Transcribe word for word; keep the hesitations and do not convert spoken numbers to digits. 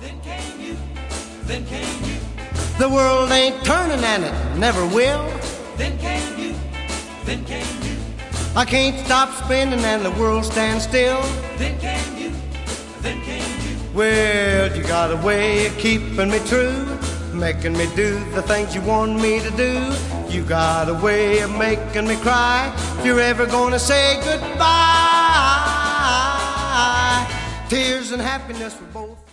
Then came you, then came you. The world ain't turning and it never will. Then came you, then came you. I can't stop spinning and the world stands still. Then came you, then came you. Well, you got a way of keeping me true, making me do the things you want me to do. You got a way of making me cry if you're ever gonna say goodbye. Tears and happiness for both.